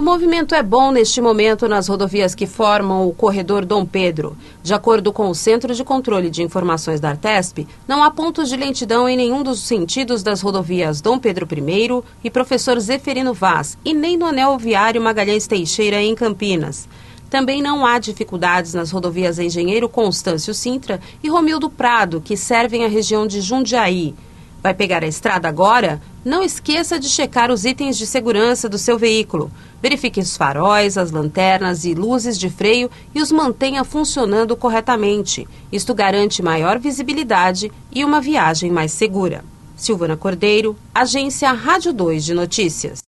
movimento é bom neste momento nas rodovias que formam o corredor Dom Pedro. De acordo com o Centro de Controle de Informações da Artesp, não há pontos de lentidão em nenhum dos sentidos das rodovias Dom Pedro I e Professor Zeferino Vaz, e nem no anel viário Magalhães Teixeira, em Campinas. Também não há dificuldades nas rodovias Engenheiro Constâncio Sintra e Romildo Prado, que servem a região de Jundiaí. Vai pegar a estrada agora? Não esqueça de checar os itens de segurança do seu veículo. Verifique os faróis, as lanternas e luzes de freio e os mantenha funcionando corretamente. Isto garante maior visibilidade e uma viagem mais segura. Silvana Cordeiro, Agência Rádio 2 de Notícias.